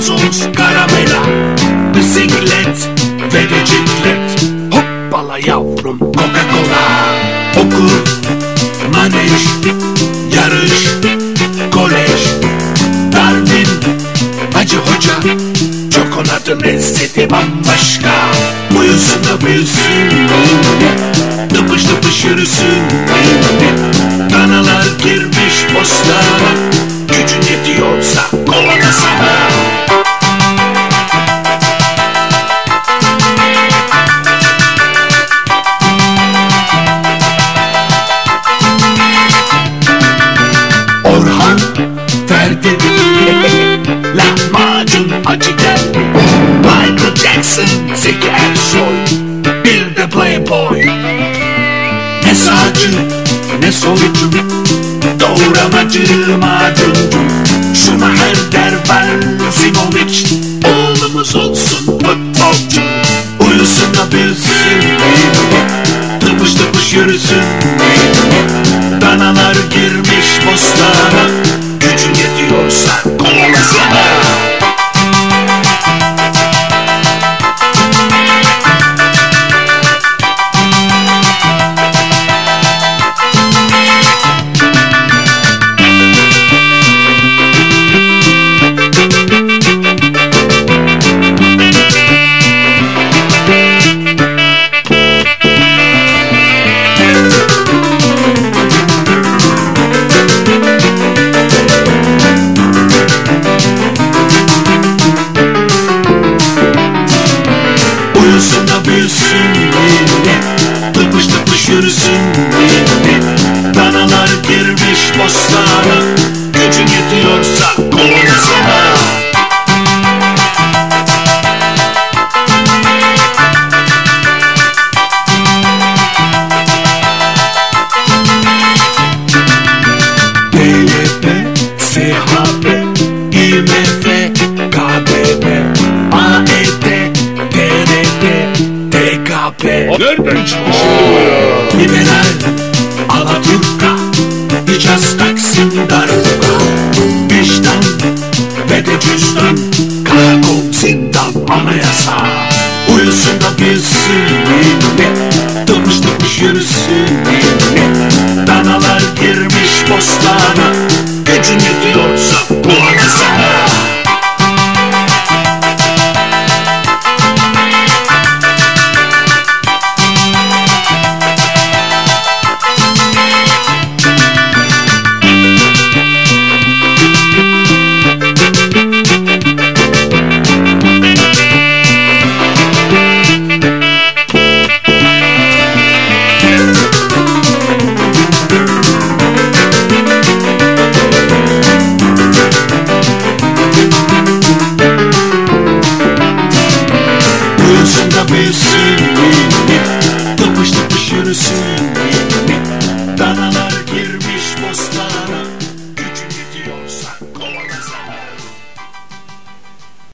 gazoz, karamela, bisiklet ve de ciklet. Hoppala yavrum Coca-Cola. Okul, manej, yarış, kolej, Darwin, Hacı Hoca, çokolatın lezzeti bambaşka. Uyusun da büyüsün, tıpış tıpış yürüsün. Danalar girmiş postana, gücün yetiyorsa kovalasana. Orhan, Ferdi, lahmacun acı geldi. Michael Jackson, Zeki Ersoy, bir de Playboy. Ne sağcı ne solcu, doğramacı macuncu. Schumacher, Derval, Simovic, oğlumuz olsun futbolcu. Uyusun da bilsin, tıpış tıpış yürüsün. Danalar girmiş bostana, gücün yetiyorsa kovalasana. Uyusun da büyüsün, tıpış tıpış yürüsün. Danalar girmiş bostana, gücün yetiyorsa kovalasana. DYP, SHP, IMF, KDP, AET, Nereden çıktı şimdi bu ya? liberal, Alaturka, Hicaz, Taksim, Darbuka, vicdan ve de cüzdan, karakol, zindan, anayasa. Uyusun da bilsin, tıpış tıpış yürüsün. Danalar girmiş bostana, gücün yetiyorsa kovalasana. Uyusun da bilsin, tıpış tıpış yürüsün.